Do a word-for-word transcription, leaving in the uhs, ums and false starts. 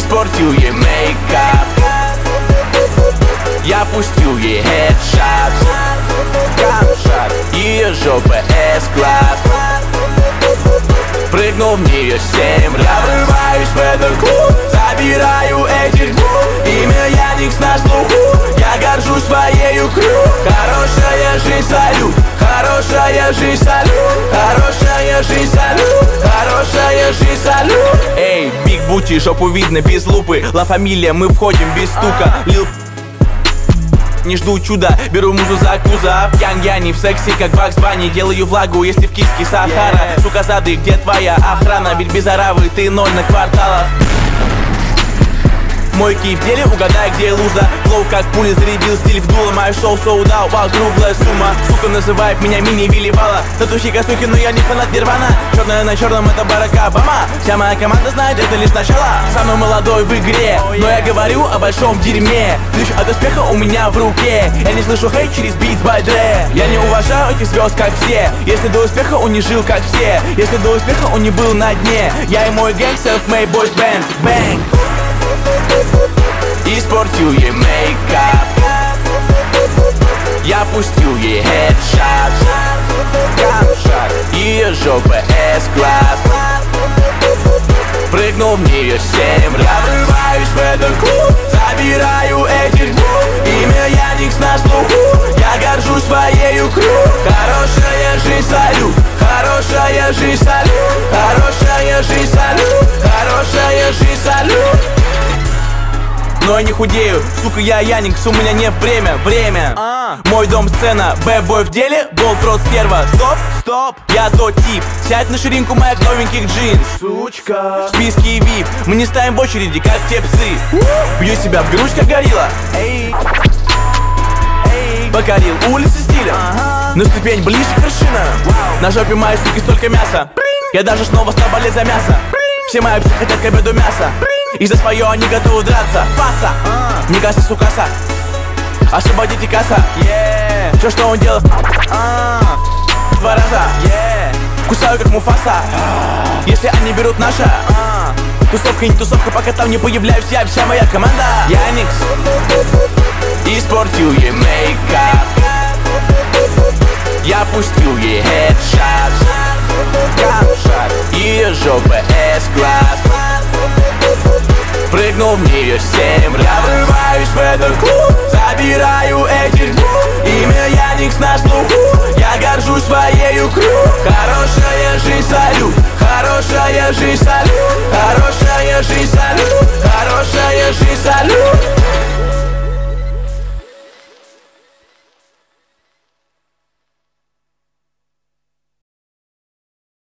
испортил ей мейкап. Я пустил ей хедшот, камшот, ее жопа эс-класс. Прыгнул в нее семь раз. Я врываюсь в этот клуб, забираю этих двух. Имя Яникс на слуху, я горжусь своею крю. Хорошая жизнь, салют, хорошая жизнь, салют, хорошая жизнь, салют, хорошая жизнь, салют. Эй, биг бути, жопу видно без лупы. Ла Фамилия, мы входим без стука. Лил не жду чуда, беру музу за кузов. Янг Яни в сексе, как Бакс Банни. Делаю влагу, если в киске Сахара. Сука, зады, где твоя охрана? Ведь без аравы ты ноль на кварталах. Мой киев в деле, угадай, где луза. Флоу как пули, зарядил стиль в дуло. Мое шоу sold out, вау, круглая сумма. Сука называет меня мини-Вилли Вала. Татухи косухи, но я не фанат Нирвана. Черная на черном, это Барак Обама. Вся моя команда знает, это лишь начало. Самый молодой в игре, но я говорю о большом дерьме. Ключ от успеха у меня в руке. Я не слышу хейт через Beats by Dre. Я не уважаю этих звезд, как все. Если до успеха он не жил, как все. Если до успеха он не был на дне. Я и мой гэнг, self-made boys band. Bang. Испортил ей мейкап. Я пустил ей хедшот, камшот, ее жопа эс-класс. Прыгнул в нее семь раз. Я врываюсь в этот клуб, забираю этих двух. Имя Яникс на слуху, я горжусь своею крю. Хорошая жизнь, салют, хорошая жизнь, салют, хорошая жизнь, салют, хорошая жизнь, салют. Но я не худею, сука, я Яникс, у меня нет время, время а. Мой дом сцена, бэбой в деле, болт-рот стерва. Стоп, стоп, я тот тип. Сядь на ширинку моих новеньких джинс, сучка. В списке вип, мы не ставим в очереди, как те псы. Бью себя в грудь, как горилла. Эй, эй. Покорил улицы стиля, ага. На ступень ближе к вершинам. На жопе моей суки столько мяса. Я даже снова стал болеть за мясо. Все мои псы хотят к обеду мяса. И за свое они готовы драться. Фаса, uh. не касса, сукаса. Освободите касса, yeah. Все, что он делал, uh. два раза, yeah. Кусаю, как Муфаса, uh. если они берут наша, uh. Тусовка не тусовка, пока там не появляюсь я, вся моя команда. Яникс испортил ей мейкап. Я пустил ей хедшот, камшот, ее жопа эс-класс. Прыгнул в нее семь раз. Я врываюсь в этот клуб, забираю этих двух. Имя Яникс на слуху, я горжусь своею крю. Хорошая жизнь, салют, хорошая жизнь, салют, хорошая жизнь, салют, хорошая жизнь, салют.